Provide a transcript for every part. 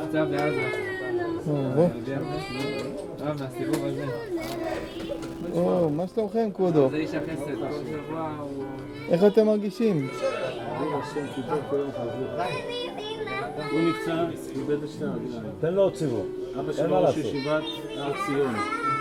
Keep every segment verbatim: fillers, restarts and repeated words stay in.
נפצע בעזה. אה, מהסיבוב הזה. או, מה שלומכם, כבודו? זה איש החסד, כל שבוע הוא... איך אתם מרגישים? הוא נפצע, איבד את שתי הרגליים. תן לו עוד סיבוב. אבא שלו ראש ישיבת הר ציון.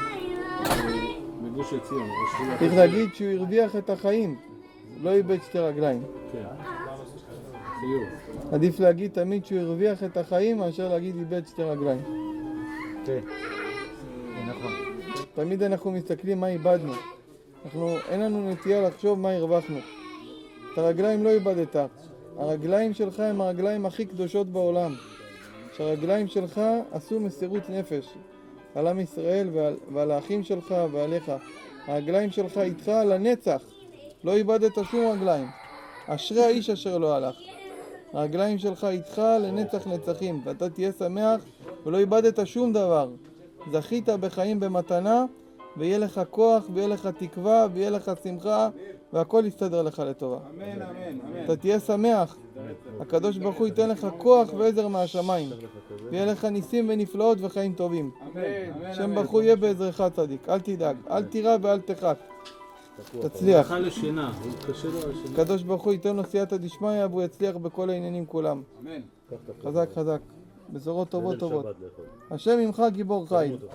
מגוש עציון. צריך להגיד שהוא הרוויח את החיים, לא איבד שתי רגליים. כן. חיוב. עדיף להגיד תמיד שהוא הרוויח את החיים מאשר להגיד איבד שתי רגליים. כן. נכון. תמיד אנחנו מסתכלים מה איבדנו. אנחנו, אין לנו נטייה לחשוב מה הרווחנו. את הרגליים לא איבדת. הרגליים שלך הם הרגליים הכי קדושות בעולם. שהרגליים שלך עשו מסירות נפש על עם ישראל ועל, ועל האחים שלך ועליך. הרגליים שלך איתך לנצח. לא איבדת שום רגליים. אשרי האיש אשר לא הלך. הרגליים שלך איתך לנצח נצחים. ואתה תהיה שמח ולא איבדת שום דבר. זכית בחיים במתנה, ויהיה לך כוח, ויהיה לך תקווה, ויהיה לך שמחה, והכל יסתדר לך לטובה. אמן, אמן, אמן. אתה תהיה שמח. הקדוש ברוך הוא ייתן לך כוח ועזר מהשמיים. ויהיה לך ניסים ונפלאות וחיים טובים. אמן, אמן. השם ברוך הוא יהיה בעזרך צדיק. אל תדאג, אל תירא ואל תחת. תצליח. הלכה לשינה, הוא קשה לו על שינה. הקדוש ברוך הוא ייתן לו סייעתא דשמיא, והוא יצליח בכל העניינים כולם. אמן. חזק חזק. בשורות טובות טובות. השם עמך גיבור חיל.